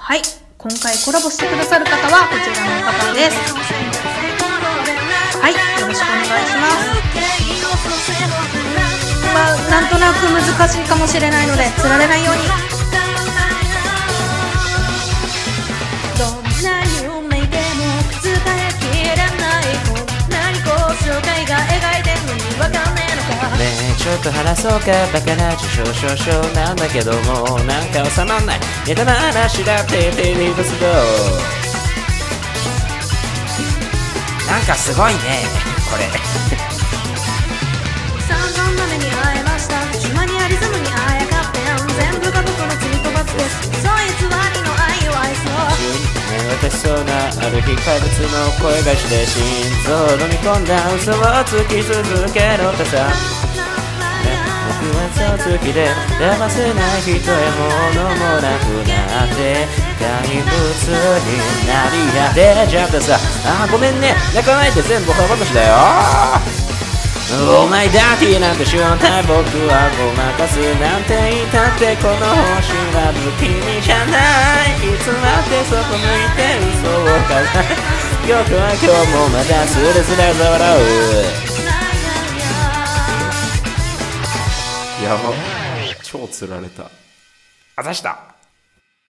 はい、今回コラボしてくださる方はこちらの方です。はい、よろしくお願いします。なんとなく難しいかもしれないので釣られないように。 どんな夢でも伝えきれない、こんなに高尚絵が描いてんのにわかんねえのか。 ねえちょっと話そうか、バカな少々なんだけども、なんか収まんないネタな話だってテレビブスドなんかすごいねこれ散々な目に会えました。島にあリズムにあやかって全部が僕の追討罰です。そう偽りの愛を愛そう。 私そうなある日怪物の声がして心臓飲み込んだ嘘をつき続けろってさ、僕は嘘つきで騙せない人や物もなくなって怪物になり果てちゃってさ、ごめんね泣かないで全部話だよ。お前ダーティーなんて正体僕はごまかすなんて言ったってこの星は不気味じゃない。いつまでそこ向いて嘘を飾る僕は今日もまたスレスレ笑う。やば超釣られた。あざした。